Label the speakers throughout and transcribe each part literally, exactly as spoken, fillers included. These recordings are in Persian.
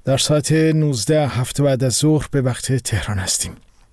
Speaker 1: در ساعت نوزده هفت بعد از ظهر به وقت تهران هستیم.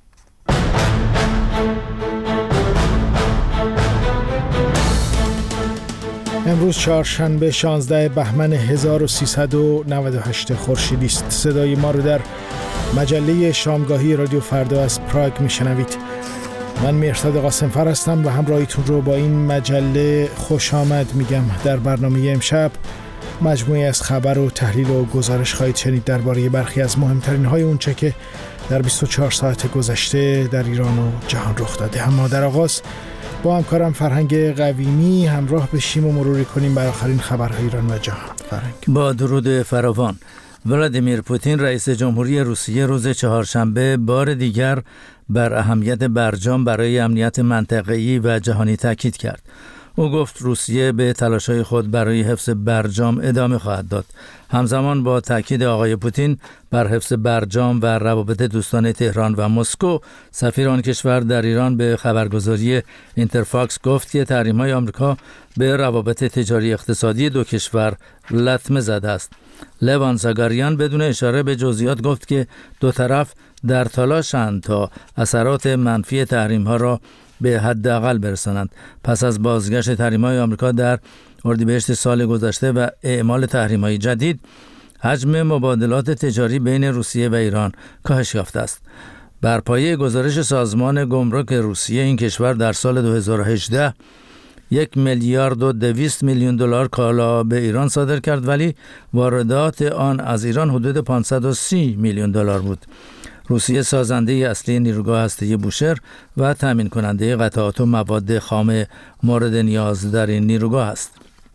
Speaker 1: امروز چهارشنبه شانزده بهمن هزار و سیصد و نود و هشت خورشیدی است. صدای ما رو در مجله شامگاهی رادیو فردا از پراگ میشنوید. من مهرداد قاسمفر هستم و همراهیتون رو با این مجله خوش آمد میگم. در برنامه امشب مجموعه از خبر و تحلیل و گزارش خواهید شنید درباره برخی از مهمترین های اونچه که در بیست و چهار ساعت گذشته در ایران و جهان رخ داده. اما در آغاز با همکارم فرهنگ قویمی همراه بشیم و مروری کنیم بر آخرین خبرهای ایران و جهان. فرهنگ.
Speaker 2: با درود فراوان. ولادیمیر پوتین رئیس جمهوری روسیه روز چهارشنبه بار دیگر بر اهمیت برجام برای امنیت منطقه‌ای و جهانی تاکید کرد. او گفت روسیه به تلاش‌های خود برای حفظ برجام ادامه خواهد داد. همزمان با تاکید آقای پوتین بر حفظ برجام و روابط دوستانه تهران و مسکو، سفیر آن کشور در ایران به خبرگزاری اینترفاکس گفت که تحریم‌های آمریکا به روابط تجاری اقتصادی دو کشور لطمه زده است. لوان زاگاریان بدون اشاره به جزئیات گفت که دو طرف در تلاشند تا اثرات منفی تحریم‌ها را به حداقل برسانند. پس از بازگشت تحریم‌های آمریکا در اردیبهشت سال گذشته و اعمال تحریم‌های جدید، حجم مبادلات تجاری بین روسیه و ایران کاهش یافته است. بر پایه گزارش سازمان گمرک روسیه، این کشور در سال دو هزار و هجده یک میلیارد و دویست میلیون دلار کالا به ایران صادر کرد، ولی واردات آن از ایران حدود پانصد و سی میلیون دلار بود. روسیه سازنده اصلی نیروگاه هسته‌ای بوشهر و تامین کننده قطعات و مواد خام مورد نیاز در این نیروگاه است.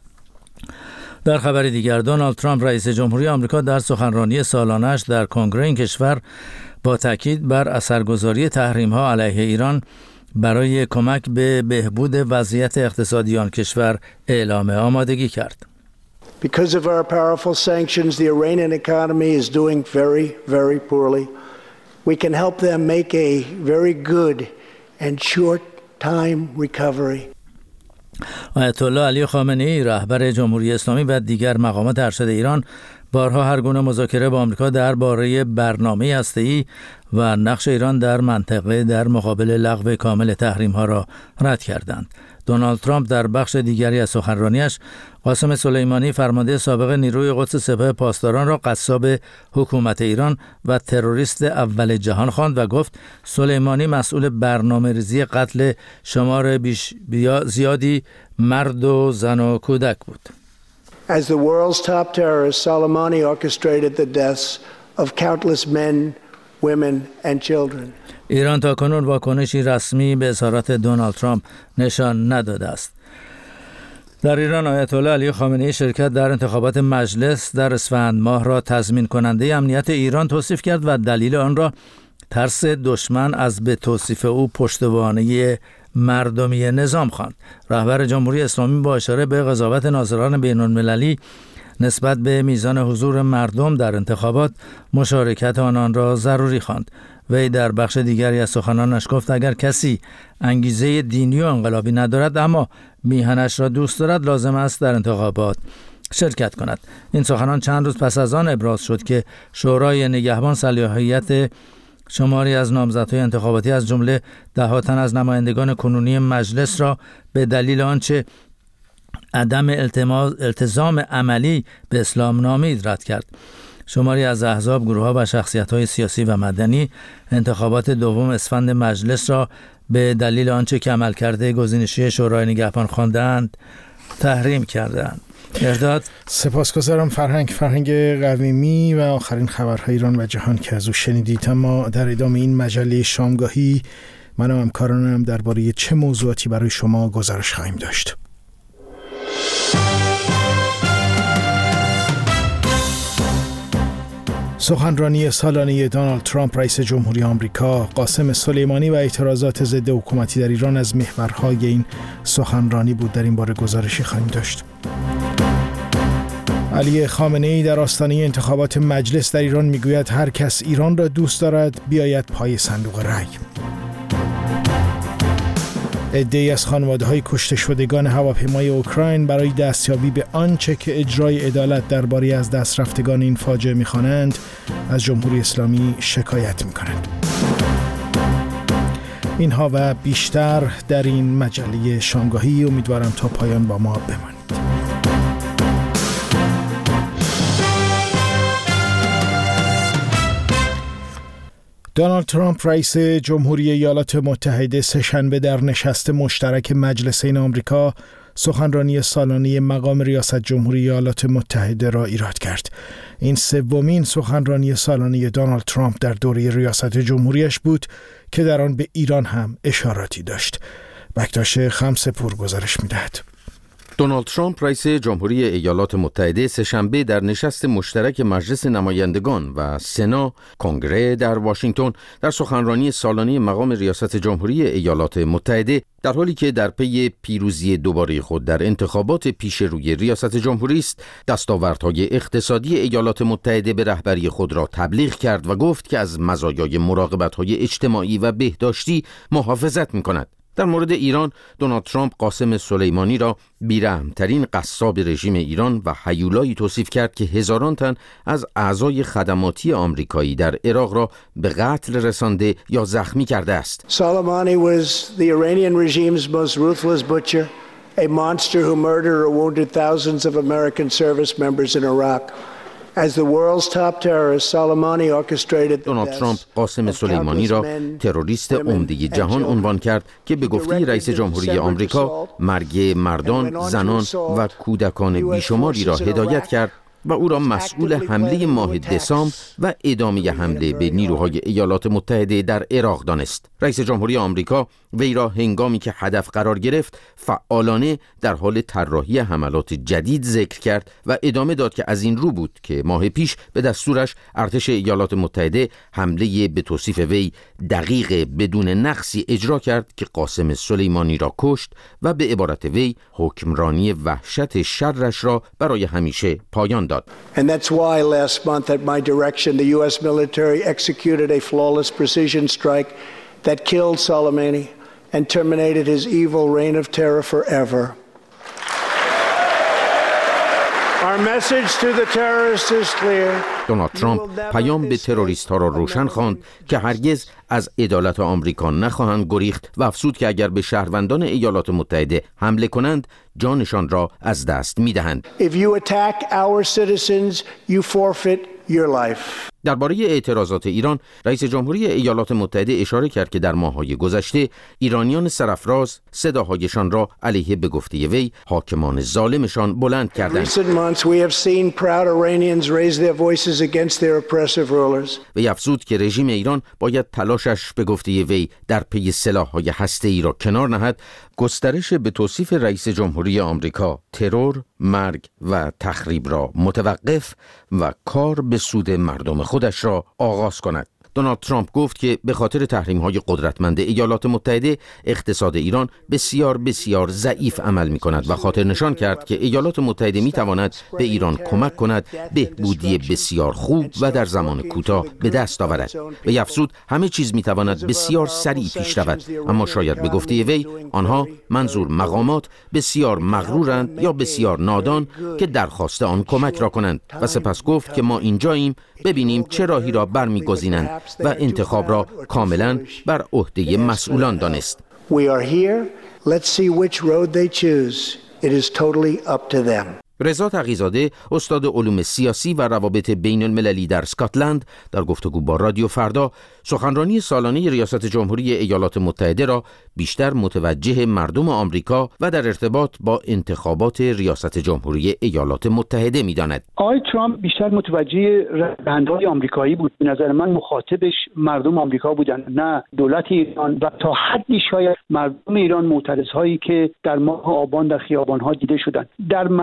Speaker 2: در خبر دیگر، دونالد ترامپ رئیس جمهوری آمریکا در سخنرانی سالانه‌اش در کنگره این کشور با تاکید بر اثرگذاری تحریم‌ها علیه ایران برای کمک به بهبود وضعیت اقتصادی آن کشور اعلام آمادگی کرد.
Speaker 3: Because of our powerful sanctions, the Iranian economy is doing very, very poorly. We can help them make a very good and short time recovery.
Speaker 2: آیت الله علی خامنه‌ای رهبر جمهوری اسلامی و دیگر مقامات ارشد ایران بارها هر گونه مذاکره با آمریکا درباره برنامه هسته‌ای و نقش ایران در منطقه در مقابل لغو کامل تحریم‌ها را رد کردند. دونالد ترامپ در بخش دیگری از سخنرانیش قاسم سلیمانی فرمانده سابق نیروی قدس سپاه پاسداران را قصاب حکومت ایران و تروریست اول جهان خواند و گفت سلیمانی مسئول برنامه‌ریزی قتل شمار بیش زیادی مرد و زن و کودک بود.
Speaker 3: As the world's top terrorist, Soleimani orchestrated the deaths of countless men, women and children.
Speaker 2: ایران تاکنون واکنشی رسمی به اظهارات دونالد ترامپ نشان نداده است. در ایران آیت الله علی خامنه‌ای شرکت در انتخابات مجلس در اسفند ماه را تضمین کننده امنیت ایران توصیف کرد و دلیل آن را ترس دشمن از به توصیف او پشتوانه مردمی نظام خواند. رهبر جمهوری اسلامی با اشاره به قضاوت ناظران بین‌المللی نسبت به میزان حضور مردم در انتخابات مشارکت آنان را ضروری خواند. وی در بخش دیگری از سخنانش گفت اگر کسی انگیزه دینی و انقلابی ندارد اما میهنش را دوست دارد لازم است در انتخابات شرکت کند. این سخنان چند روز پس از آن ابراز شد که شورای نگهبان صلاحیت شماری از نامزدهای انتخاباتی از جمله ده تن از نمایندگان کنونی مجلس را به دلیل آنچه عدم التزام عملی به اسلام نامید رد کرد. شماری از احزاب، گروه‌ها و شخصیت‌های سیاسی و مدنی انتخابات دوم اسفند مجلس را به دلیل آنچه که عملکرد گزینشی شورای نگهبان خواندند تحریم کردند. ارداد
Speaker 1: سپاسگزارم فرهنگ فرهنگ قویمی و آخرین خبرهای ایران و جهان که از او شنیدید. اما در ادامه این مجله شامگاهی من و همکارانم درباره چه موضوعاتی برای شما گزارش خواهیم داشت. سخنرانی سالانه دونالد ترامپ رئیس جمهوری آمریکا، قاسم سلیمانی و اعتراضات ضد حکومتی در ایران از محورهای این سخنرانی بود. در این باره گزارشی خواهیم داشت. علی خامنه‌ای در آستانه انتخابات مجلس در ایران میگوید هر کس ایران را دوست دارد بیاید پای صندوق رای. عده‌ای از خانواده‌های کشته شدگان هواپیمای اوکراین برای دستیابی به آنچه که اجرای عدالت درباره از دست رفتگان این فاجعه می‌خوانند از جمهوری اسلامی شکایت می‌کنند. اینها و بیشتر در این مجله شامگاهی. امیدوارم تا پایان با ما بمانید. دونالد ترامپ رئیس جمهوری ایالات متحده سه‌شنبه در نشست مشترک مجلسین آمریکا سخنرانی سالانه مقام ریاست جمهوری ایالات متحده را ایراد کرد. این سومین سخنرانی سالانه دونالد ترامپ در دوره ریاست جمهوریش بود که در آن به ایران هم اشاراتی داشت. بکتاش خمسپور گزارش می‌دهد.
Speaker 4: دونالد ترامپ رئیس جمهوری ایالات متحده سه‌شنبه در نشست مشترک مجلس نمایندگان و سنا کنگره در واشنگتن در سخنرانی سالانه مقام ریاست جمهوری ایالات متحده در حالی که در پی پیروزی دوباره خود در انتخابات پیش روی ریاست جمهوری است، دستاوردهای اقتصادی ایالات متحده به رهبری خود را تبلیغ کرد و گفت که از مزایای مراقبت‌های اجتماعی و بهداشتی محافظت می‌کند. در مورد ایران، دونالد ترامپ قاسم سلیمانی را بی‌رحم‌ترین قصاب رژیم ایران و هیولایی توصیف کرد که هزاران تن از اعضای خدماتی آمریکایی در عراق را به قتل رسانده یا زخمی کرده است.
Speaker 3: Soleimani was the Iranian regime's most ruthless butcher, a monster who murdered or wounded thousands of American service members in Iraq. As the world's top terrorist, Soleimani orchestrated the
Speaker 4: دونالد ترامپ قاسم سلیمانی را تروریست عمده جهان عنوان کرد که به گفته رئیس جمهوری آمریکا مرگ مردان، زنان و کودکان بیشماری را هدایت کرد و او را مسئول حمله ماه دسامبر و ادامه حمله به نیروهای ایالات متحده در عراق دانست. رئیس جمهوری آمریکا وی را هنگامی که هدف قرار گرفت فعالانه در حال طراحی حملات جدید ذکر کرد و ادامه داد که از این رو بود که ماه پیش به دستورش ارتش ایالات متحده حمله به توصیف وی دقیق بدون نقصی اجرا کرد که قاسم سلیمانی را کشت و به عبارت وی حکمرانی وحشت شرش را برای همیشه پایان داد.
Speaker 3: And that's why last month at my direction the U S military executed a flawless precision strike that killed Soleimani and terminated his evil reign of terror forever. Our message to the terrorists is clear.
Speaker 4: دونالد ترامپ پیام به تروریست ها را روشن خواند که هرگز از عدالت آمریکا نخواهند گریخت و افزود که اگر به شهروندان ایالات متحده حمله کنند جانشان را از دست می‌دهند.
Speaker 3: If you attack our citizens, you forfeit your life.
Speaker 4: درباره اعتراضات ایران، رئیس جمهوری ایالات متحده اشاره کرد که در ماه‌های گذشته ایرانیان سرافراز صداهایشان را علیه به گفته وی حاکمان ظالمشان بلند کردند. وی افزود که رژیم ایران باید تلاشش به گفته وی در پی سلاح‌های هسته‌ای را کنار نهد، گسترش به توصیف رئیس جمهوری آمریکا ترور، مرگ و تخریب را متوقف و کار به سود مردم خودش را آغاز کند. دونالد ترامپ گفت که به خاطر تحریم‌های قدرتمند ایالات متحده اقتصاد ایران بسیار بسیار ضعیف عمل می‌کند و خاطر نشان کرد که ایالات متحده می‌تواند به ایران کمک کند بهبودی بسیار خوب و در زمان کوتاه به دست آورد. و افزود همه چیز می‌تواند بسیار سریع پیش رود، اما شاید به گفته وی آنها منظور مقامات بسیار مغرورند یا بسیار نادان که درخواست آن کمک را کنند و سپس گفت که ما اینجاییم ببینیم چه راهی را برمی‌گزینند و انتخاب را کاملا بر عهده مسئولان دانست.
Speaker 3: We are here. Let's see which road they choose. It is totally up to them.
Speaker 4: رضا تقی‌زاده استاد علوم سیاسی و روابط بین المللی در اسکاتلند در گفتگو با رادیو فردا سخنرانی سالانه ریاست جمهوری ایالات متحده را بیشتر متوجه مردم آمریکا و در ارتباط با انتخابات ریاست جمهوری ایالات متحده می‌داند.
Speaker 5: آقای ترامپ بیشتر متوجه رهبرهای آمریکایی بود. به نظر من مخاطبش مردم آمریکا بودن، نه دولت ایران و تا حدی شاید مردم ایران معترضهایی که در ماه آبان در خیابان‌ها دیده شدند. در مجموع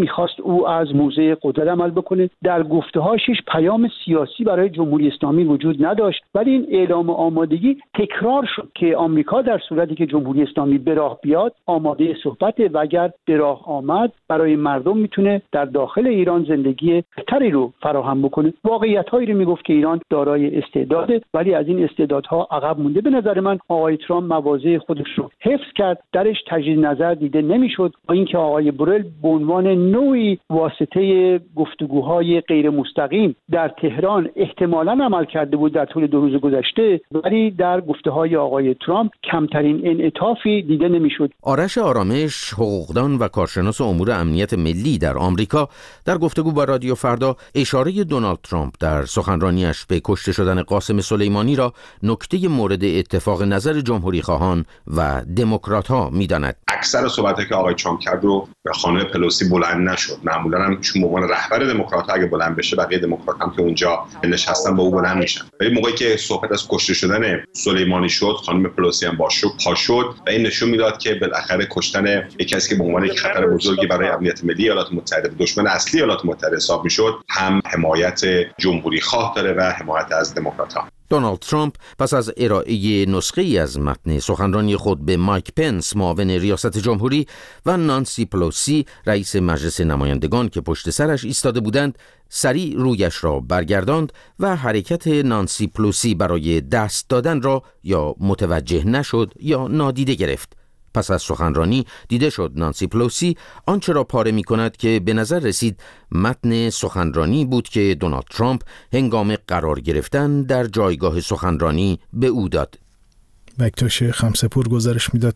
Speaker 5: میخواست او از موضع قدرت عمل بکنه. در گفته‌هاش هیچ پیام سیاسی برای جمهوری اسلامی وجود نداشت، ولی این اعلام آمادگی تکرار شد که آمریکا در صورتی که جمهوری اسلامی به راه بیاد آماده صحبته و اگر به راه آمد برای مردم میتونه در داخل ایران زندگی بهتری رو فراهم بکنه. واقعیت‌هایی رو میگفت که ایران دارای استعداده، ولی از این استعدادها عقب مونده. به نظر من آقای ترامپ مواضع خودش رو حفظ کرد، درش تجدید نظر دیده نمیشد. با اینکه آقای بورل به عنوان نوعی واسطه گفتگوهای غیر مستقیم در تهران احتمالاً عمل کرده بود در طول دو روز گذشته، ولی در گفته‌های آقای ترامپ کمترین انعطافی دیده نمیشد.
Speaker 4: آرش آرامش، حقوقدان و کارشناس امور امنیت ملی در آمریکا، در گفتگو با رادیو فردا اشاره دونالد ترامپ در سخنرانیش به کشته شدن قاسم سلیمانی را نکته مورد اتفاق نظر جمهوری خواهان و دموکرات‌ها می‌داند.
Speaker 6: اکثر صحبتایی که آقای ترامپ کرد رو به خانم پلوسی بلند نشد. معمولاً هم چون به عنوان رهبر دموکرات‌ها اگه بلند بشه بقیه دموکرات هم که اونجا نشستن با او بلند میشن. ولی موقعی که صحبت از کشته شدن سلیمانی شد، خانم پلوسی هم باش پا شد و این نشون میداد که بالاخره کشتن یک کسی که به عنوان یک خطر بزرگی برای امنیت ملی ایالات متحده، دشمن اصلی ایالات متحده حساب میشد، هم حمایت جمهوری خواه داره و حمایت از دموکرات‌ها.
Speaker 4: دونالد ترامپ پس از ارائه نسخه‌ای از متن سخنرانی خود به مایک پنس، معاون ریاست جمهوری، و نانسی پلوسی، رئیس مجلس نمایندگان که پشت سرش ایستاده بودند، سریع رویش را برگرداند و حرکت نانسی پلوسی برای دست دادن را یا متوجه نشد یا نادیده گرفت. پس از سخنرانی دیده شد نانسی پلوسی آنچه را پاره می کند که به نظر رسید متن سخنرانی بود که دونالد ترامپ هنگام قرار گرفتن در جایگاه سخنرانی به او داد.
Speaker 1: بکتاش خمسه‌پور گزارش میداد.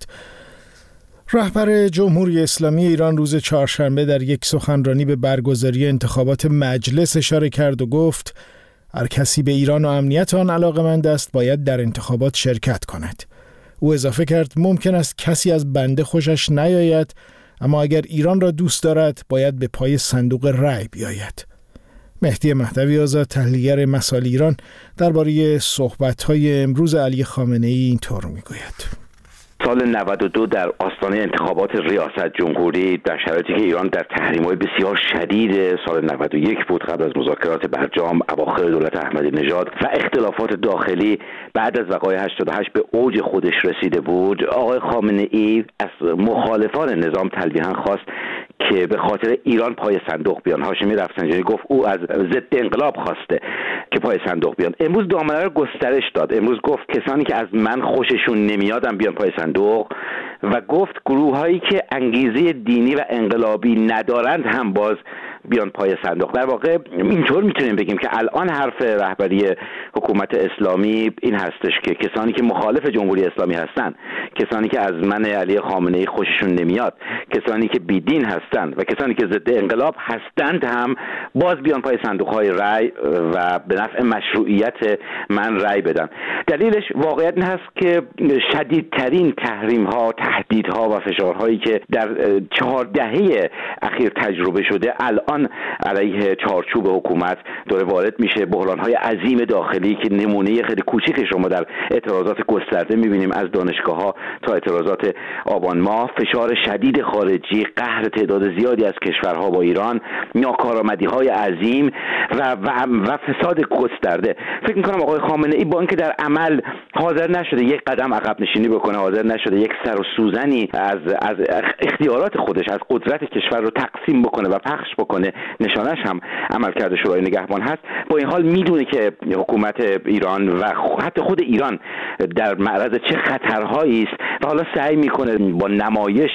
Speaker 1: رهبر جمهوری اسلامی ایران روز چهارشنبه در یک سخنرانی به برگزاری انتخابات مجلس اشاره کرد و گفت هر کسی به ایران و امنیت آن علاقه‌مند است باید در انتخابات شرکت کند. او اضافه کرد ممکن است کسی از بنده خوشش نیاید، اما اگر ایران را دوست دارد باید به پای صندوق رای بیاید. مهدی مهدوی آزاد، تحلیلگر مسائل ایران، درباره صحبت‌های امروز علی خامنه‌ای اینطور می‌گوید.
Speaker 7: سال نود و دو در آستانه انتخابات ریاست جمهوری، در شرایطی که ایران در تحریم‌های بسیار شدید سال نود و یک بود، قبل از مذاکرات برجام، اواخر دولت احمدی نژاد و اختلافات داخلی بعد از وقایع هشتاد و هشت به اوج خودش رسیده بود، آقای خامنه‌ای از مخالفان نظام تلویحاً خواست که به خاطر ایران پای صندوق بیان. هاشمی رفسنجانی گفت او از ضد انقلاب خواسته که پای صندوق بیان. امروز دامنه رو گسترش داد. امروز گفت کسانی که از من خوششون نمیادن بیان پای صندوق و گفت گروه‌هایی که انگیزه دینی و انقلابی ندارند هم باز بیان پای صندوق. در واقع اینطور میتونیم بگیم که الان حرف رهبری حکومت اسلامی این هستش که کسانی که مخالف جمهوری اسلامی هستند، کسانی که از من علی خامنه‌ای خوششون نمیاد، کسانی که بیدین هستند و کسانی که ضد انقلاب هستند هم باز بیان پای صندوق‌های رای و به نفع مشروعیت من رای بدن. دلیلش واقعیت این هست که شدیدترین تحریم‌ها، تهدیدها و فشارهایی که در چهار دهه اخیر تجربه شده الان علیه چارچوب حکومت داره وارد میشه. بحران‌های عظیم داخلی که نمونه خیلی کوچیکش رو ما در اعتراضات گسترده می‌بینیم، از دانشگاه‌ها تا اعتراضات آبان ماه، فشار شدید خارجی، قهر تعداد زیادی از کشورها با ایران، ناکارآمدی‌های عظیم و و, و فساد گسترده. فکر می‌کنم آقای خامنه‌ای با اینکه در عمل حاضر نشده یک قدم عقب نشینی بکنه، حاضر نشده یک سر و سوزنی از از اختیارات خودش، از قدرت کشور رو تقسیم بکنه و پخش بکنه، نشانش هم عملکرد شورای نگهبان هست. با این حال میدونه که حکومت ایران و حتی خود ایران در معرض چه خطرهایی است و حالا سعی میکنه با نمایش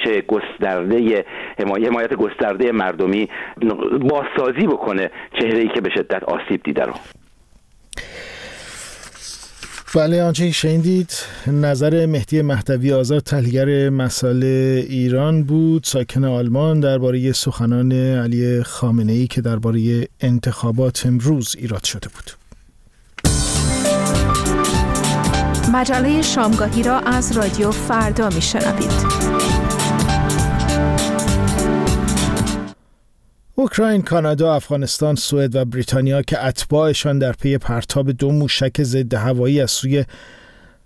Speaker 7: گسترده حمایت گسترده مردمی بازسازی بکنه چهره‌ای که به شدت آسیب دیده رو.
Speaker 1: بله، آنچه شنیدید نظر مهدی مهدوی آزاد، تحلیلگر مسائل ایران بود، ساکن آلمان، درباره سخنان علی خامنه‌ای که درباره انتخابات امروز ایراد شده بود.
Speaker 8: مجله شامگاهی را از رادیو فردا میشنوید.
Speaker 1: اوکراین، کانادا، افغانستان، سوئد و بریتانیا که اتباعشان در پی پرتاب دو موشک ضد هوایی از سوی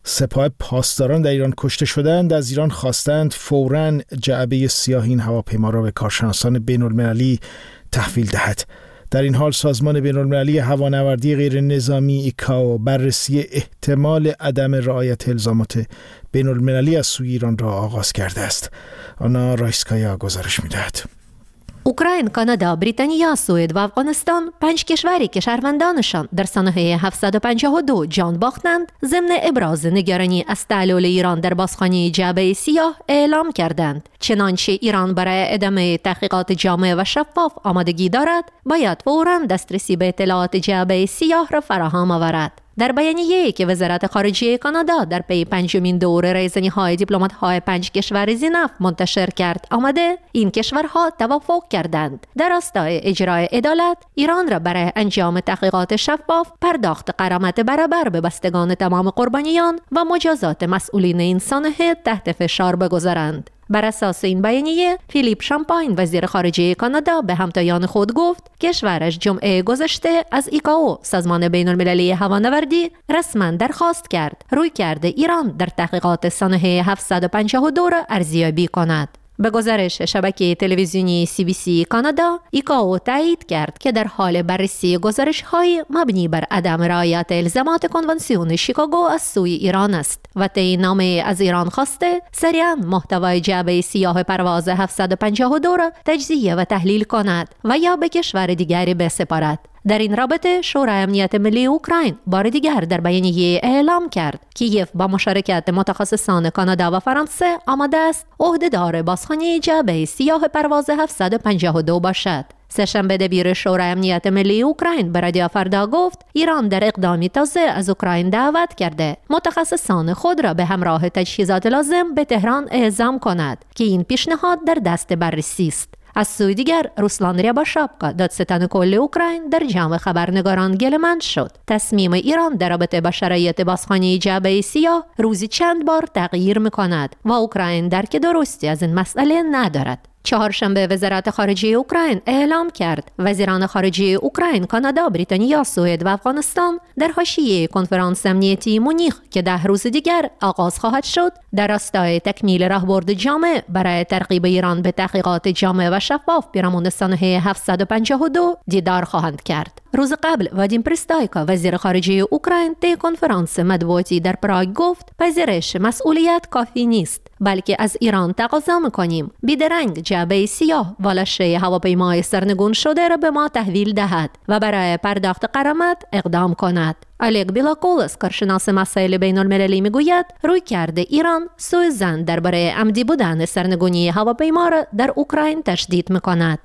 Speaker 1: سپاه پاسداران در ایران کشته شدند، از ایران خواستند فوراً جعبه سیاه این هواپیما را به کارشناسان بین المللی تحویل دهد. در این حال سازمان بین المللی هوانوردی غیر نظامی ایکائو بررسی احتمال عدم رعایت الزامات بین المللی از سوی ایران را آغاز کرده است. آنا رایسکایا گزارش می‌دهد.
Speaker 9: اوکراین، کانادا، بریتانیا، سوئد و افغانستان پنج کشوری که شهروندانشان در سال هفتصد و پنجاه و دو جان باختند ضمن ابراز نگرانی از تعلل ایران در بازخوانی جعبه سیاه اعلام کردند چنانچه ایران برای ادامه تحقیقات جامع و شفاف آمادگی دارد باید فوراً دسترسی به اطلاعات جعبه سیاه را فراهم آورد. در بیانیه‌ای که وزارت خارجه کانادا در پی پنجمین دور ریزنی‌های دیپلمات‌های پنج کشور زینف منتشر کرد آمده، این کشورها توافق کردند در راستای اجرای عدالت ایران را برای انجام تحقیقات شفاف پرداخت غرامت برابر به بستگان تمام قربانیان و مجازات مسئولین این سانحه تحت فشار بگذارند. بر اساس این بیانیه، فیلیپ شامپاین وزیر خارجه کانادا به همتایان خود گفت کشورش جمعه گذشته از ایکائو سازمان بین المللی هوانوردی رسما درخواست کرد رویکرد ایران در تحقیقات سال هفتصد و پنجاه و دو را ارزیابی کند. به گزارش شبکه تلویزیونی سی بی سی کانادا، ایکائو تایید کرد که در حال بررسی گزارش‌های مبنی بر عدم رعایت الزامات کنوانسیون شیکاگو از سوی ایران است و طی نامه از ایران خواسته سریعاً محتوای جعبه سیاه پرواز هفتصد و پنجاه و دو را تجزیه و تحلیل کند و یا به کشور دیگری بسپارد. در این رابطه شورای امنیت ملی اوکراین بار دیگر در بیانیه اعلام کرد کیف با مشارکت متخصصان کانادا و فرانسه آماده است عهدهدار بازخوانی جعبه سیاه پرواز هفتصد و پنجاه و دو باشد. سه‌شنبه دبیر شورای امنیت ملی اوکراین به رادیو فردا گفت ایران در اقدامی تازه از اوکراین دعوت کرده متخصصان خود را به همراه تجهیزات لازم به تهران اعزام کند که این پیشنهاد در دست بررسی است. از سوی دیگر روسلان ریاباشاپکا دادستان کل اوکراین در جمع خبرنگاران گله‌مند شد تصمیم ایران در رابطه با شرایط بازخوانی جعبه سیاه روزی چند بار تغییر می‌کند و اوکراین درک درستی از این مسئله ندارد. چهارشنبه وزارت خارجه اوکراین اعلام کرد وزیران خارجه اوکراین، کانادا، بریتانیا، سوئد و افغانستان در حاشیه کنفرانس امنیتی مونیخ که ده روز دیگر آغاز خواهد شد در راستای تکمیل راهبرد جامع برای ترغیب ایران به تحقیقات جامع و شفاف پیرامون سال هفتصد و پنجاه و دو دیدار خواهند کرد. روز قبل وادیم پریستایکا وزیر خارجه اوکراین طی کنفرانس مطبوعاتی در پراگ گفت پذیرش مسئولیت کافی نیست، بلکه از ایران تقاضا می‌کنیم بیدرنگ جعبه سیاه و لاشه هواپیمای سرنگون شده را به ما تحویل دهد و برای پرداخت غرامت اقدام کند. الگ بیلاکولس، کارشناس مسائل بین المللی، میگوید روی کرده ایران سوء ظن درباره عمدی بودن سرنگونی هواپیما را در اوکراین تشدید میکند.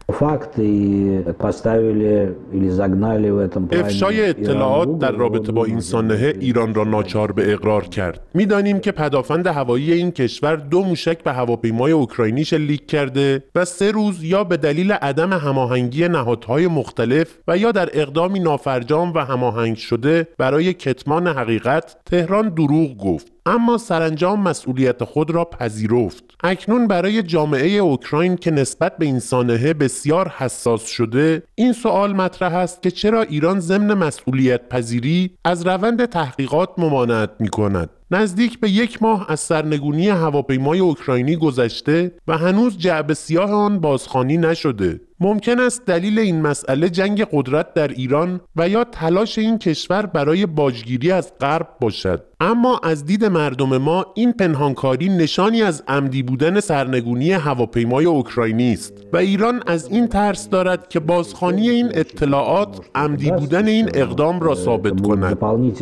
Speaker 10: افشای اطلاعات در رابطه با این سانحه ایران را ناچار به اقرار کرد. میدانیم که پدافند هوایی این کشور دو موشک به هواپیمای اوکراینی شلیک کرده و سه روز یا به دلیل عدم هماهنگی نهادهای مختلف و یا در اقدامی نافرجام و هماهنگ شده برای کتمان حقیقت تهران دروغ گفت، اما سرانجام مسئولیت خود را پذیرفت. اکنون برای جامعه اوکراین که نسبت به این سانحه بسیار حساس شده این سوال مطرح است که چرا ایران ضمن مسئولیت پذیری از روند تحقیقات ممانعت می کند. نزدیک به یک ماه از سرنگونی هواپیمای اوکراینی گذشته و هنوز جعبه سیاه آن بازخوانی نشده. ممکن است دلیل این مسئله جنگ قدرت در ایران و یا تلاش این کشور برای باجگیری از غرب باشد، اما از دید مردم ما این پنهانکاری نشانی از عمدی بودن سرنگونی هواپیمای اوکراینی است و ایران از این ترس دارد که بازخوانی این اطلاعات عمدی بودن این اقدام را ثابت کند.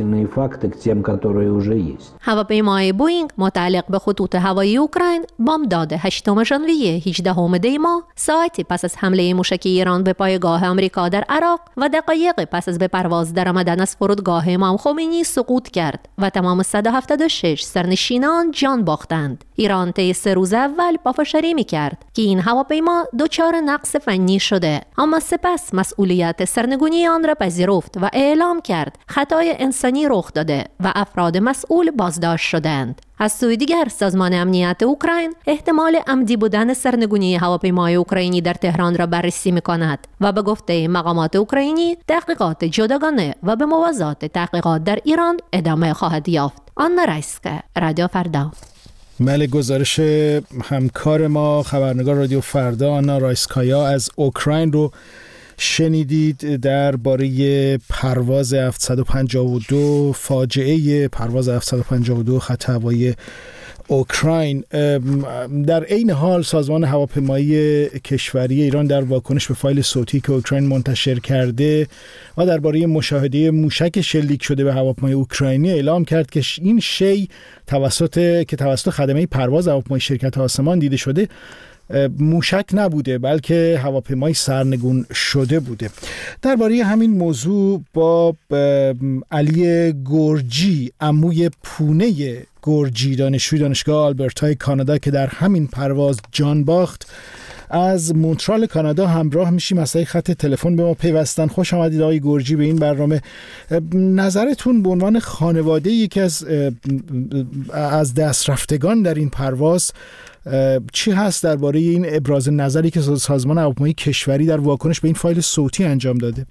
Speaker 9: هواپیمای بوئینگ متعلق به خطوط هوایی اوکراین بامداد هشتم ژانویه هجدهم دی ماه ساعتی پس از حمله موشکی ایران به پایگاه آمریکا در عراق و دقایق پس از به پرواز درآمدن از فرودگاه امام خمینی سقوط کرد و تمام صد و هفتاد و شش سرنشینان جان باختند. ایران طی سه روز اول پافشاری می‌کرد که این هواپیما دچار نقص فنی شده، اما سپس مسئولیت سرنگونی آن را پذیرفت و اعلام کرد خطای انسانی رخ داده و افراد مسئول بازداشت شدند. از سوی دیگر سازمان امنیت اوکراین احتمال عمدی بودن سرنگونی هواپیمای اوکراینی در تهران را بررسی می‌کند و به گفته مقامات اوکراینی تحقیقات جداگانه و به موازات تحقیقات در ایران ادامه خواهد یافت. آنا رایسکه، رادیو فردا.
Speaker 1: بله، گزارش همکار ما خبرنگار رادیو فردا آنا رایسکایا از اوکراین رو شنیدید درباره پرواز هفتصد و پنجاه و دو، فاجعه پرواز هفتصد و پنجاه و دو خط هوایی اوکراین. در عین حال سازمان هواپیمایی کشوری ایران در واکنش به فایل صوتی که اوکراین منتشر کرده و درباره مشاهده موشک شلیک شده به هواپیمای اوکراینی اعلام کرد که این شی توسط که توسط خدمه پرواز هواپیمای شرکت آسمان دیده شده موشک نبوده، بلکه هواپیمای سرنگون شده بوده. درباره همین موضوع با علی گرجی، عموی پونه گرجی، دانشجوی دانشگاه آلبرتای کانادا که در همین پرواز جان باخت، از مونترال کانادا همراه میشیم. از طریق خط تلفن به ما پیوستن. خوش آمدید آقای گرجی به این برنامه. نظرتون به عنوان خانواده یکی از از دست رفتگان در این پرواز چی هست درباره این ابراز نظری که سازمان هواپیمایی کشوری در واکنش به این فایل صوتی انجام داده؟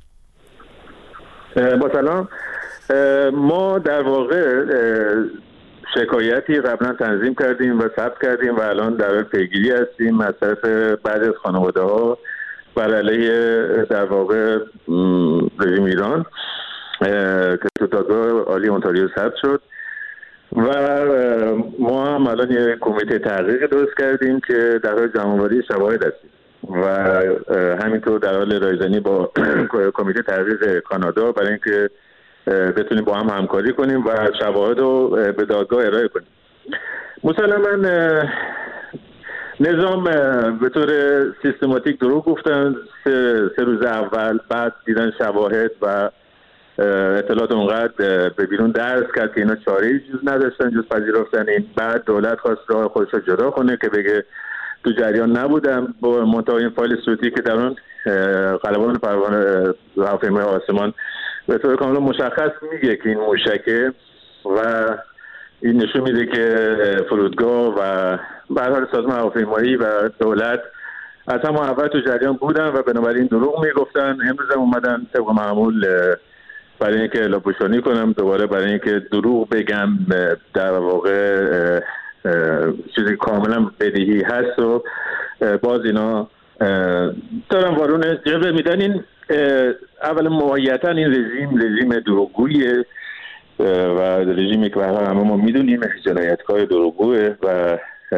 Speaker 11: با سلام. ما در واقع شکایتی قبلا تنظیم کردیم و ثبت کردیم و الان در پیگیری هستیم از طرف بعضی از خانواده ها بر علیه در واقع رژیم ایران که تو دادگاه عالی اونتاریو ثبت شد و ما هم الان یه کمیته تحقیق درست کردیم که در حال جمع‌آوری شواهد هستیم و همینطور در حال رایزنی با کمیته تحقیق کانادا برای اینکه بتونیم با هم همکاری کنیم و شواهد رو به دادگاه ارائه کنیم. مسلماً نظام به طور سیستماتیک دروغ گفتن سه, سه روز اول، بعد دیدن شواهد و اطلاعات اونقدر به بیرون درس کرد که اینا چاره‌ای جز نداشتن جز پذیرفتن این. بعد دولت خواست راه خودش رو جدا کنه که بگه تو جریان نبودم، با منتها این فایل صوتی که در اون قلبان پروانه هواپیمای آسمان به طور کاملا مشخص میگه که این موشکه و این نشون میده که فرودگاه و به هر حال سازمان هواپیمایی و دولت از همون اول تو جریان بودن و بنابراین دروغ میگفتن. امروز هم اومدن طبق معمول برای اینکه لاپوشانی کنم دوباره، برای اینکه دروغ بگم در واقع چیزی کاملا بدیهی هست و باز اینا دارن وارون جبه میدن. این اول موقعیتا این رژیم رژیم دروغگویه و رژیمی که همه ما میدونیم جنایتکار دروغگوه و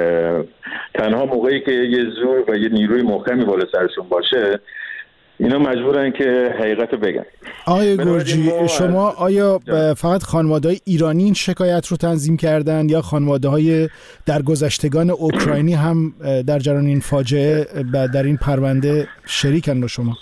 Speaker 11: تنها موقعی که یه زور و یه نیروی محکمی بالا سرشون باشه اینا مجبورن که حقیقت بگن.
Speaker 1: آقای گرجی، شما آیا فقط خانواده‌های ایرانی این شکایت رو تنظیم کردن یا خانواده‌های درگذشتگان اوکراینی هم در جریان این فاجعه در این پرونده شریکن با شما؟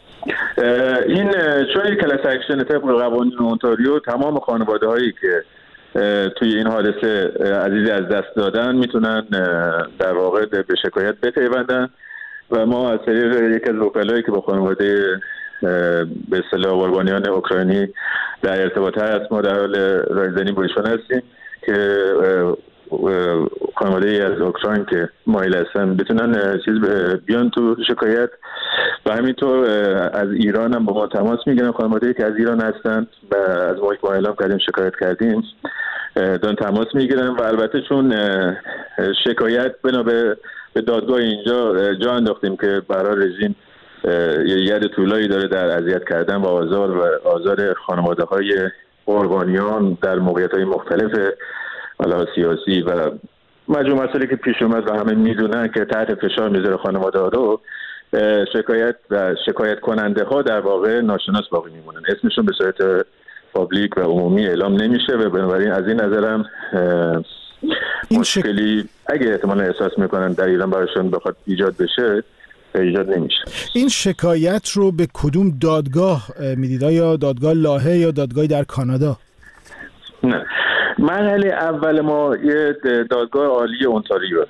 Speaker 11: این چون این کلاس اکشن طبق قوانین اونتاریو تمام خانواده‌هایی که توی این حادثه عزیزی از دست دادن میتونن در واقع به شکایت بپیوندن و ما از طریق یک از وکلایی که با خانواده به اصطلاح قربانیان اوکراینی در ارتباط هست ما در حال رایزنی با ایشون هستیم که خانواده ای از اوکراین که مایل هستن بتونن چیز بیان تو شکایت و همینطور از ایران هم با ما تماس میگیرن. خانواده ای که از ایران هستن و از ما که اعلام کردیم شکایت کردیم دارن تماس میگیرن و البته چون شکایت بنا به دادگاه اینجا جا انداختیم که برای رژیم یه ید طولایی داره در اذیت کردن و آزار و آزار خانواده های قربانیان در موقعیت های مختلف علاوه سیاسی و مجموع مسئله که پیش اومد و همه میدونن که تحت فشار میذاره خانواده ها رو، شکایت و شکایت کننده ها در واقع ناشناس باقی میمونن، اسمشون به صورت پابلیک و عمومی اعلام نمیشه و بنابراین از این نظرم مشکلی اگه احتمالا احساس میکنن در ایران براشون بخواد ایجاد بشه ایجاد نمیشه.
Speaker 1: این شکایت رو به کدوم دادگاه میدید؟ یا دادگاه لاهه یا دادگاهی در کانادا؟
Speaker 11: نه، مرحله اول ما یه دادگاه عالی اونتاریو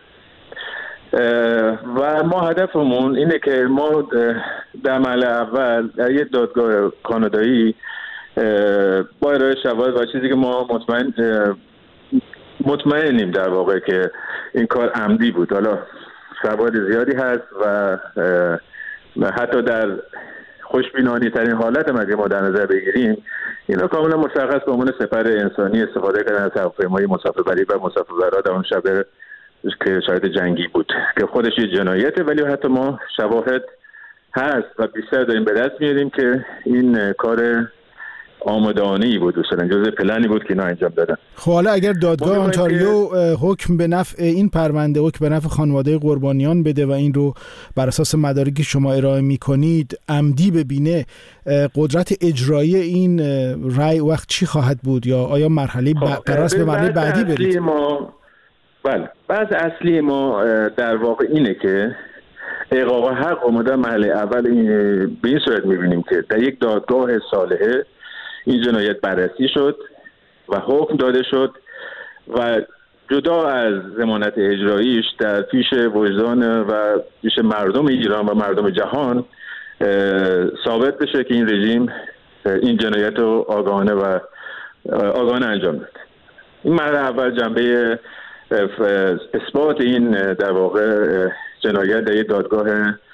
Speaker 11: و ما هدفمون اینه که ما در مرحله اول در یه دادگاه کانادایی با ارائه شواهد و چیزی که ما مطمئن مطمئنیم در واقع که این کار عمدی بود. حالا شواهد زیادی هست و حتی در خوشبینانه ترین حالت مگه ما در نظر بگیریم اینا کاملا مشخص به عنوان سپر انسانی استفاده کردن از هواپیمای مسافربری و مسافربرها در اون شب که شاهد جنگی بود که خودش یه جنایته، ولی حتی ما شواهد هست و بیشتر داریم به دست میاریم که این کار آمدانه‌ای بود، اصلا جزء پلنی بود که اینا انجام دادن.
Speaker 1: خب حالا اگر دادگاه آنتاریو حکم به نفع این پرونده، حکم به نفع خانواده قربانیان بده و این رو بر اساس مدارکی شما ارائه میکنید عمدی ببینه، قدرت اجرایی این رأی وقت چی خواهد بود؟ یا آیا مرحله قرار است به مرحله بعدی برید؟
Speaker 11: ما بله، بحث اصلی ما در واقع اینه که اقامت حق اومده مرحله اول این به این صورت میبینیم که در یک دادگاه صالحه این جنایت بررسی شد و حکم داده شد و جدا از ضمانت اجراییش در پیش وجدان و پیش مردم ایران و مردم جهان ثابت بشه که این رژیم این جنایت رو آگاهانه و آگاهانه انجام داد. این مرحله اول جنبه اثبات این در واقع جنایت در یک دادگاه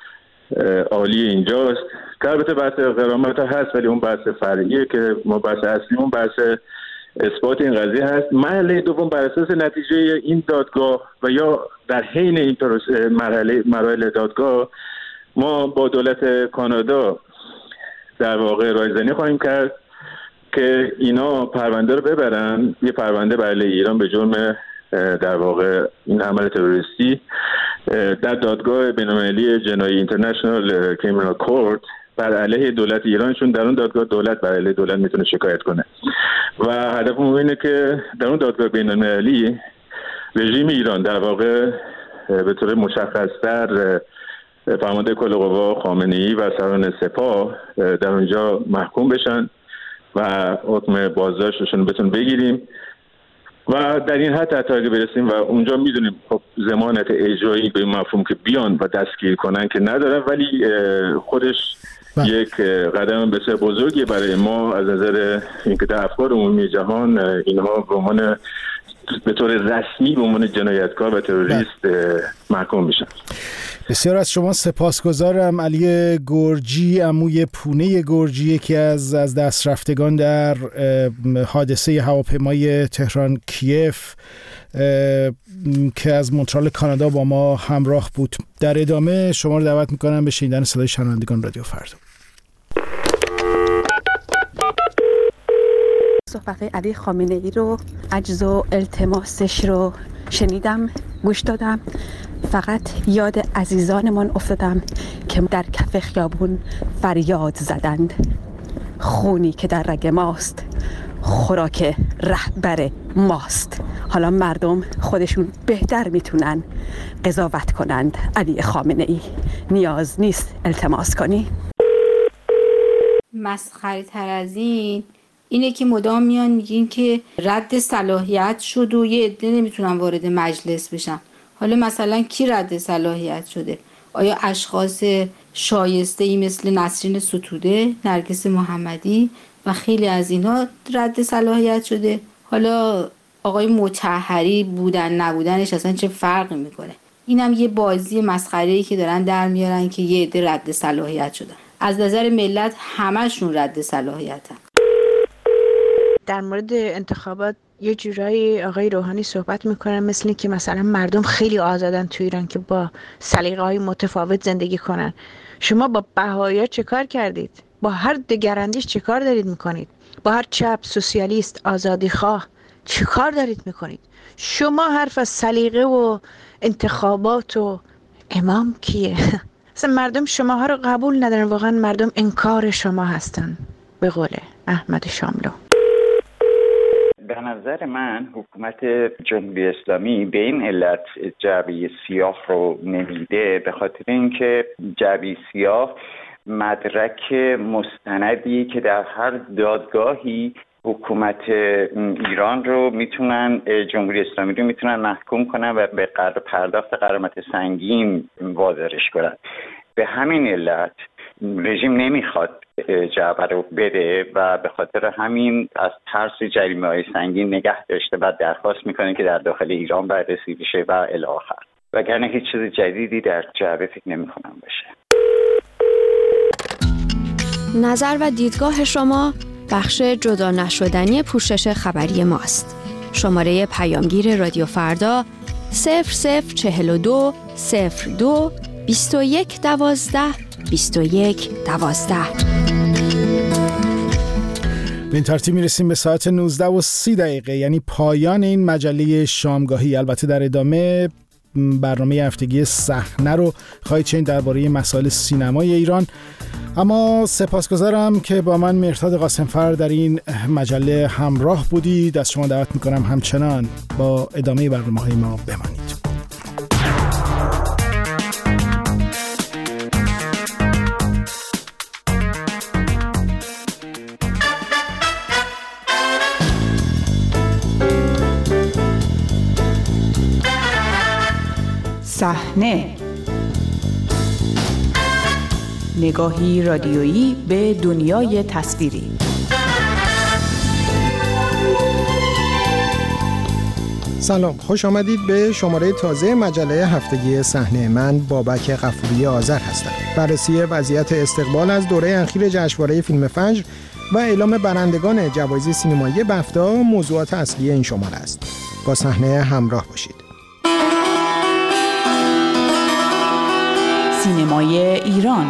Speaker 11: عالی اینجاست. البته بحث غرامت هست، ولی اون بحث فرعیه که ما بحث اصلی اون بحث اثبات این قضیه هست. مرحله دوم بر اساس نتیجه این دادگاه و یا در حین این مرحله مراحل دادگاه ما با دولت کانادا در واقع رایزنی خواهیم کرد که اینا پرونده رو ببرن، یه پرونده برای ایران به جرم در واقع این عمل تروریستی در دادگاه بین‌المللی جنایی اینترنشنال کریمینال کورت بر علیه دولت ایران، چون در اون دادگاه دولت بر علیه دولت میتونه شکایت کنه و هدفمون اینه که در اون دادگاه بین‌المللی رژیم ایران در واقع به طور مشخص‌تر فرمانده کل قوا خامنه‌ای و سران سپاه در اونجا محکوم بشن و حکم بازداشتشون بتون بگیریم و در این حد حتی اگه برسیم و اونجا میدونیم خب ضمانت اجرایی به مفهوم که بیان و دستگیر کنن که ندارن، ولی خودش با. یک قدم بسیار بزرگی برای ما از نظر اینکه در افکار عمومی جهان اینها به عنوان به طور رسمی به عنوان جنایتکار و تروریست محکوم میشن.
Speaker 1: بسیار از شما سپاسگزارم. علی گرجی، عموی پونه گرجی، یکی از از دست رفتگان در حادثه هواپیمای تهران کیف که از مونترال کانادا با ما همراه بود. در ادامه شما رو دعوت میکنم به شنیدن صدای شنوندگان رادیو فردا.
Speaker 12: صحبت علی خامنه ای رو، عجز و التماسش رو شنیدم، گوش دادم. فقط یاد عزیزانمان افتادم که در کف خیابون فریاد زدند. خونی که در رگ ماست خوراک رهبر ماست. حالا مردم خودشون بهتر میتونن قضاوت کنند. علی خامنه ای، نیاز نیست التماس کنی.
Speaker 13: مسخره تر از این اینه که مدام میان میگین که رد صلاحیت شد و یه عده نمیتونن وارد مجلس بشن. حالا مثلا کی رد صلاحیت شده؟ آیا اشخاص شایسته‌ای مثل نسرین ستوده، نرگس محمدی و خیلی از اینها رد صلاحیت شده؟ حالا آقای مطهری بودن نبودنش اصلا چه فرقی میکنه؟ اینم یه بازی مسخره‌ای که دارن در میارن که یه عده رد صلاحیت شدن. از نظر ملت همشون رد صلاحیتن.
Speaker 14: در مورد انتخابات یه جورایی آقای روحانی صحبت میکنن مثل که مثلا مردم خیلی آزادن تو ایران که با سلیقه‌های متفاوت زندگی کنن. شما با بهائی‌ها چه کار کردید؟ با هر دگراندیش چه کار دارید میکنید؟ با هر چپ، سوسیالیست، آزادیخواه چه کار دارید میکنید؟ شما حرف از سلیقه و انتخابات و امام کیه؟ اصلا مردم شماها رو قبول ندارن، واقعا مردم انکار شما هستن، به قول احمد شاملو.
Speaker 15: به نظر من حکومت جمهوری اسلامی به این علت جعبه سیاه رو نمیده، به خاطر اینکه جعبه سیاه مدرک مستندی که در هر دادگاهی حکومت ایران رو میتونن، جمهوری اسلامی رو میتونن محکوم کنن و به پرداخت غرامت سنگین وادارش کنن. به همین علت رژیم نمیخواد جعبه رو بده و به خاطر همین از ترس جریمه‌های سنگین نگه داشته و درخواست میکنه که در داخل ایران بررسی بشه و الی آخر. وگرنه هیچ چیز جدیدی در جعبه فکر نمیکنم بشه.
Speaker 16: نظر و دیدگاه شما بخش جدا نشدنی پوشش خبری ماست. شماره پیامگیر رادیو فردا صفر صفر چهل و دو صفر دو بیست و یک دوازده بیست و یک دوازده.
Speaker 1: به این ترتیب میرسیم به ساعت نوزده و سی دقیقه، یعنی پایان این مجله شامگاهی. البته در ادامه برنامه هفتگی صحنه رو خواهید شنید درباره مسائل سینمای ایران. اما سپاسگزارم که با من مهرداد قاسمفر در این مجله همراه بودید. از شما دعوت میکنم همچنان با ادامه برنامه‌های ما بمانید.
Speaker 17: صحنه، نگاهی رادیویی به دنیای تصویری.
Speaker 18: سلام، خوش آمدید به شماره تازه مجله هفتگی صحنه. من بابک غفوری آذر هستم. بررسی وضعیت استقبال از دوره اخیر جشنواره فیلم فجر و اعلام برندگان جوایز سینمایی بفتا موضوعات اصلی این شماره است. با صحنه همراه باشید.
Speaker 17: سینمای ایران.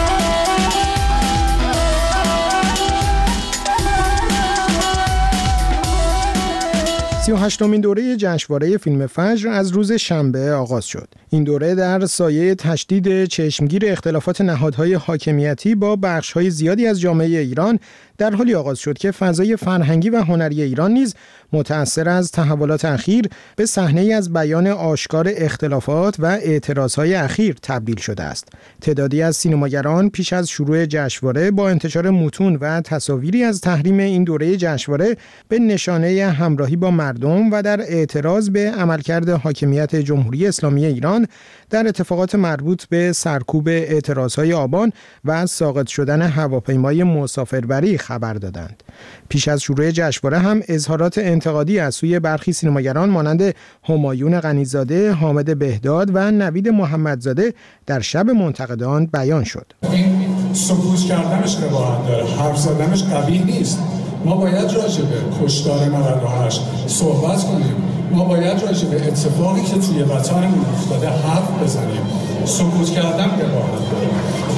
Speaker 18: سی و هشتمین دوره جشنواره فیلم فجر از روز شنبه آغاز شد. این دوره در سایه تشدید چشمگیر اختلافات نهادهای حاکمیتی با بخش‌های زیادی از جامعه ایران در حالی آغاز شد که فضای فرهنگی و هنری ایران نیز متأثر از تحولات اخیر به صحنه‌ای از بیان آشکار اختلافات و اعتراضهای اخیر تبدیل شده است. تعدادی از سینماگران پیش از شروع جشنواره با انتشار متون و تصاویری از تحریم این دوره جشنواره به نشانه همراهی با مردم و در اعتراض به عملکرد حاکمیت جمهوری اسلامی ایران در اتفاقات مربوط به سرکوب اعتراضهای آبان و ساقط شدن هواپیمای مسافربری خبر دادند. پیش از شروع جشنواره هم اظهارات انتقادی از سوی برخی سینماگران مانند همایون غنیزاده، حامد بهداد و نوید محمدزاده در شب منتقدان بیان شد.
Speaker 19: این سکوت کردنش قباحت داره، حرف زدنش قبیح نیست. ما باید راجع به کشتار نود و هشت صحبت کنیم. ما باید راجع به اتفاقی که توی وطنمون افتاده حرف بزنیم. سکوت کردن قباحت داره.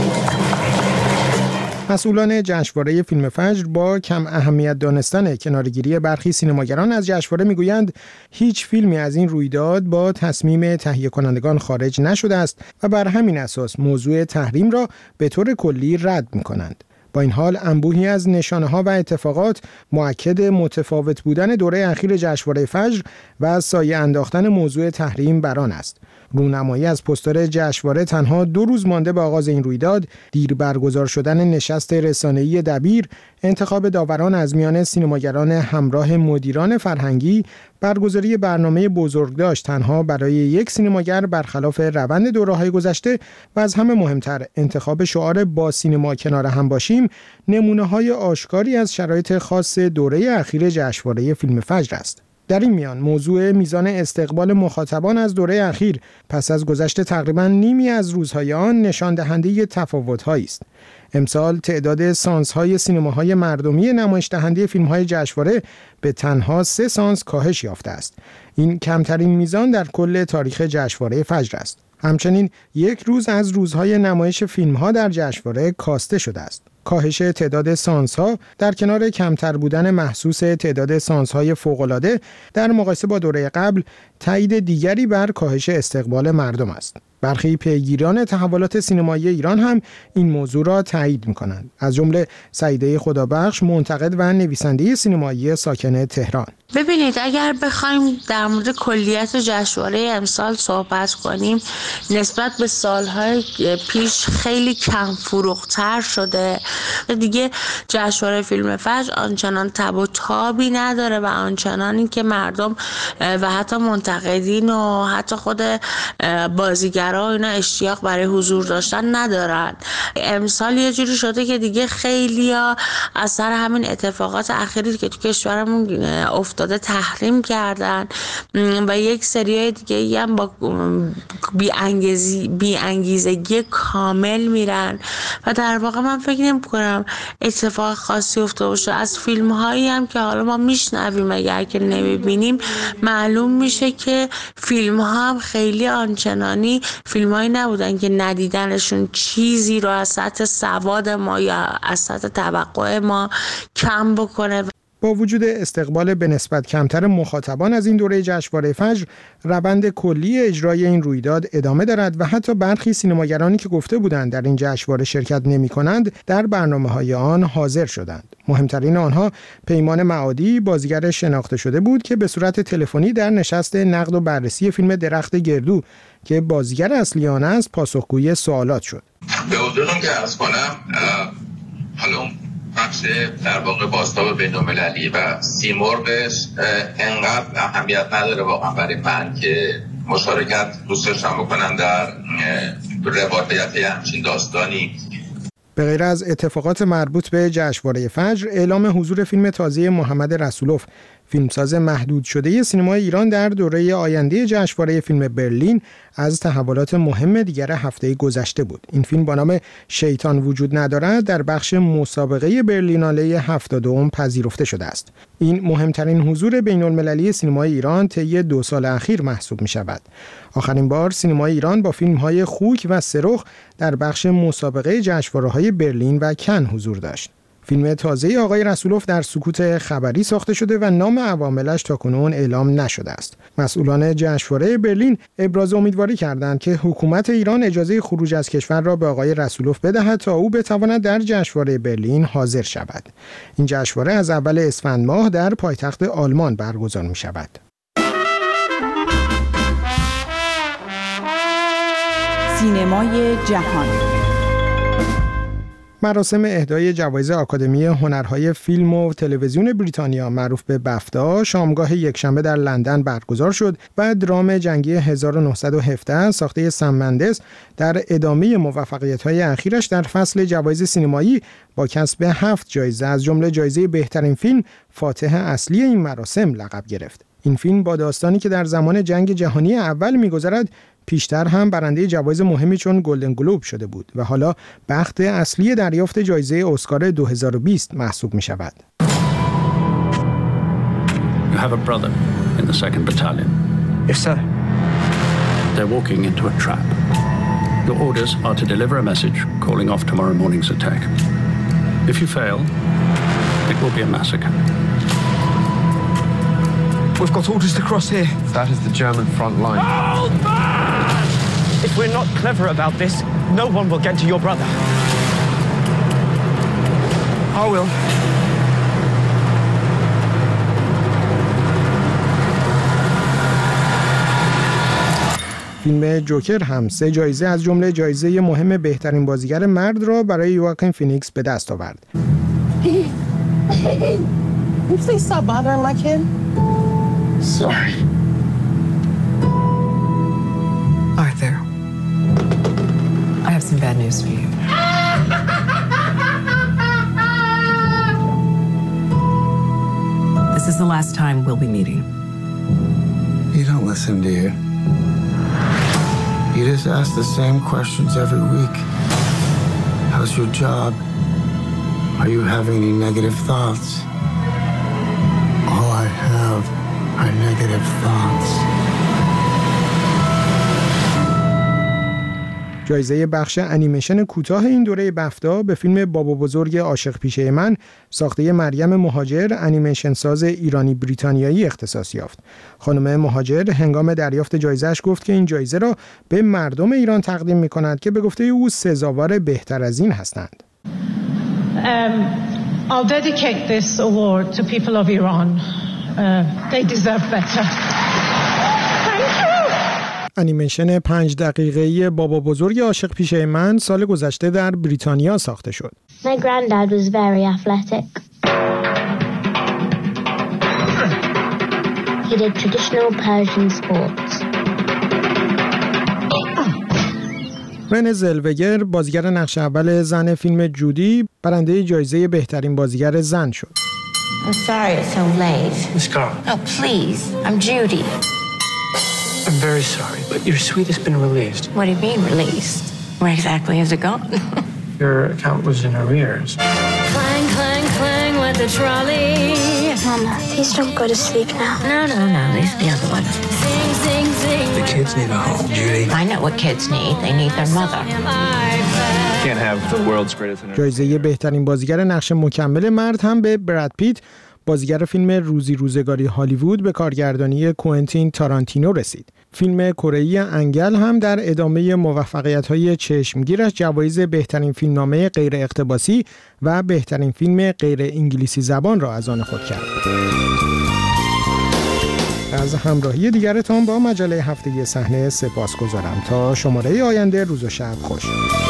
Speaker 18: مسئولان جشنواره فیلم فجر با کم اهمیت دانستن کنارگیری برخی سینماگران از جشنواره میگویند هیچ فیلمی از این رویداد با تصمیم تهیه کنندگان خارج نشده است و بر همین اساس موضوع تحریم را به طور کلی رد می‌کنند. با این حال انبوهی از نشانه‌ها و اتفاقات مؤکد متفاوت بودن دوره اخیر جشنواره فجر و سایه انداختن موضوع تحریم بر آن است. رونمایی از پستر جشنواره تنها دو روز مانده به آغاز این رویداد، دیر برگزار شدن نشست رسانه‌ای دبیر، انتخاب داوران از میان سینماگران همراه مدیران فرهنگی، برگزاری برنامه بزرگداشت تنها برای یک سینماگر برخلاف روند دوره‌های گذشته و از همه مهمتر انتخاب شعار با سینما کنار هم باشیم، نمونه‌های آشکاری از شرایط خاص دوره اخیر جشنواره فیلم فجر است. در این میان موضوع میزان استقبال مخاطبان از دوره اخیر پس از گذشت تقریباً نیمی از روزهای آن نشان دهنده تفاوت‌هایی است. امسال تعداد سانس‌های سینماهای مردمی نمایش دهنده فیلم‌های جشنواره به تنها سه سانس کاهش یافته است. این کمترین میزان در کل تاریخ جشنواره فجر است. همچنین یک روز از روزهای نمایش فیلم‌ها در جشنواره کاسته شده است. کاهش تعداد سانس‌ها در کنار کمتر بودن محسوس تعداد سانس‌های فوق‌العاده در مقایسه با دوره قبل تایید دیگری بر کاهش استقبال مردم است. برخی پیگیران تحولات سینمایی ایران هم این موضوع را تایید می‌کنند. از جمله سعیده خدابخش، منتقد و نویسنده سینمایی ساکن تهران.
Speaker 14: ببینید، اگر بخوایم در مورد کلیت جشنواره امسال صحبت کنیم، نسبت به سالهای پیش خیلی کم فروختر شده. دیگه جشنواره فیلم فجر آنچنان تب و تابی نداره و آنچنانی که مردم و حتی منتقدین و حتی خود بازیگرا اینا اشتیاق برای حضور داشتن ندارن. امسال یه جوری شده که دیگه خیلیا از سر همین اتفاقات اخیری که تو کشورمون افتاد افتاده تحریم کردن و یک سری دیگه هم با بی‌انگیزی بی‌انگیزگی کامل میرن و در واقع من فکر نمی‌کنم اتفاق خاصی افتاده باشه. از فیلم‌هایی هم که حالا ما میشنویم اگر که نمی‌بینیم معلوم میشه که فیلم‌ها هم خیلی آنچنانی فیلم‌هایی نبودن که ندیدنشون چیزی رو از سطح سواد ما یا از سطح توقع ما کم بکنه.
Speaker 18: با وجود استقبال به نسبت کمتر مخاطبان از این دوره جشنواره فجر، روند کلی اجرای این رویداد ادامه دارد و حتی برخی سینماگرانی که گفته بودند در این جشنواره شرکت نمی‌کنند در برنامه‌های آن حاضر شدند. مهمترین آنها پیمان معادی، بازیگر شناخته شده بود که به صورت تلفنی در نشست نقد و بررسی فیلم درخت گردو که بازیگر اصلی آن است پاسخگوی سوالات شد.
Speaker 20: به حضورتون که عرض کنم، حالا بخش در واقع بازتاب بین‌المللی و سیمرغش انقدر اهمیت نداره واقعا برای من که مشارکت دوست داشتم بکنم در روایت همچین داستانی.
Speaker 18: به غیر از اتفاقات مربوط به جشنواره فجر، اعلام حضور فیلم تازه محمد رسولوف، فیلمساز محدود شده سینمای ایران در دوره آینده جشنواره فیلم برلین، از تحولات مهم دیگر هفته گذشته بود. این فیلم با نام شیطان وجود ندارد در بخش مسابقه برلیناله هفتادم پذیرفته شده است. این مهمترین حضور بین‌المللی سینمای ایران طی دو سال اخیر محسوب می شود. آخرین بار سینمای ایران با فیلم‌های خوک و سرخ در بخش مسابقه جشنواره‌های برلین و کن حضور داشت. فیلم تازه آقای رسولوف در سکوت خبری ساخته شده و نام عواملش تاکنون اعلام نشده است. مسئولان جشنواره برلین ابراز امیدواری کردند که حکومت ایران اجازه خروج از کشور را به آقای رسولوف بدهد تا او بتواند در جشنواره برلین حاضر شود. این جشنواره از اول اسفند ماه در پایتخت آلمان برگزار می شود.
Speaker 17: سینمای جهان.
Speaker 18: مراسم اهدای جوایز آکادمی هنرهای فیلم و تلویزیون بریتانیا معروف به بفتا شامگاه یکشنبه در لندن برگزار شد و درام جنگی هزار و نهصد و هفده ساخته سم مندس در ادامه موفقیت‌های اخیرش در فصل جوایز سینمایی با کسب هفت جایزه از جمله جایزه بهترین فیلم فاتح اصلی این مراسم لقب گرفت. این فیلم با داستانی که در زمان جنگ جهانی اول می‌گذرد پیشتر هم برنده جوایز مهمی چون گلدن گلوب شده بود و حالا بخت اصلی دریافت جایزه اسکار دو هزار و بیست محسوب می شود.
Speaker 21: You have a brother in the second battalion. Yes, sir. They're walking into a trap. Your orders are to deliver a message calling off tomorrow morning's attack. If you fail, it will be a massacre.
Speaker 22: We've got orders to cross here.
Speaker 23: That is the German front line.
Speaker 22: Hold back! If we're not clever about this, no one will get to your brother. I will.
Speaker 18: فیلم جوکر هم سه جایزه از جمله جایزه مهم بهترین بازیگر مرد را برای یواکین فینیکس به دست آورد.
Speaker 24: You please stop bothering my kid?
Speaker 23: Sorry.
Speaker 24: Arthur, I have some bad news for you. This is the last time we'll be meeting.
Speaker 23: You don't listen, do you? You just ask the same questions every week. How's your job? Are you having any negative thoughts? All I have are negative thoughts.
Speaker 18: جایزه بخش انیمیشن کوتاه این دوره بفتا به فیلم بابا بزرگ عاشق پیشه من ساخته مریم مهاجر، انیمیشن ساز ایرانی بریتانیایی اختصاص یافت. خانم مهاجر هنگام دریافت جایزه‌اش گفت که این جایزه را به مردم ایران تقدیم می‌کند که به گفته او سزاوار بهتر از این هستند.
Speaker 25: Um, I'll dedicate this award to people of Iran. Uh, they deserve better.
Speaker 18: انیمیشن پنج دقیقه‌ای بابا بزرگ عاشق پیشه من سال گذشته در بریتانیا ساخته شد.
Speaker 26: My granddad was very athletic. He did traditional Persian sports.
Speaker 18: رنه زلوگر بازیگر نقش اول زن فیلم جودی برنده جایزه بهترین بازیگر زن شد.
Speaker 2: I'm sorry it's so late.
Speaker 23: Miss Carl.
Speaker 2: Oh, please. I'm Judy.
Speaker 23: I'm very sorry, but your suite has been released.
Speaker 2: What do you mean released? Where exactly has it gone?
Speaker 23: Your account was in arrears.
Speaker 2: Clang, clang, clang with the trolley.
Speaker 26: Mama, please don't go to sleep now.
Speaker 2: No, no, no. These the other one. Sing, sing, sing.
Speaker 23: The kids need a home, Judy.
Speaker 2: I know what kids need. They need their mother.
Speaker 23: Can't have the world's greatest.
Speaker 18: جایزه بهترین بازیگر نقش مکمل مرد هم به براد پیت، بازیگر فیلم روزی روزگاری هالیوود، به کارگردانی کوئنتین تارانتینو رسید. فیلم کره‌ای انگل هم در ادامه موفقیت‌های چشمگیرش جوایز بهترین فیلمنامه غیر اقتباسی و بهترین فیلم غیر انگلیسی زبان را از آن خود کرد. از همراهی دیگرتان با مجله هفتگی صحنه سپاسگزارم. تا شماره آینده، روز و شب خوش.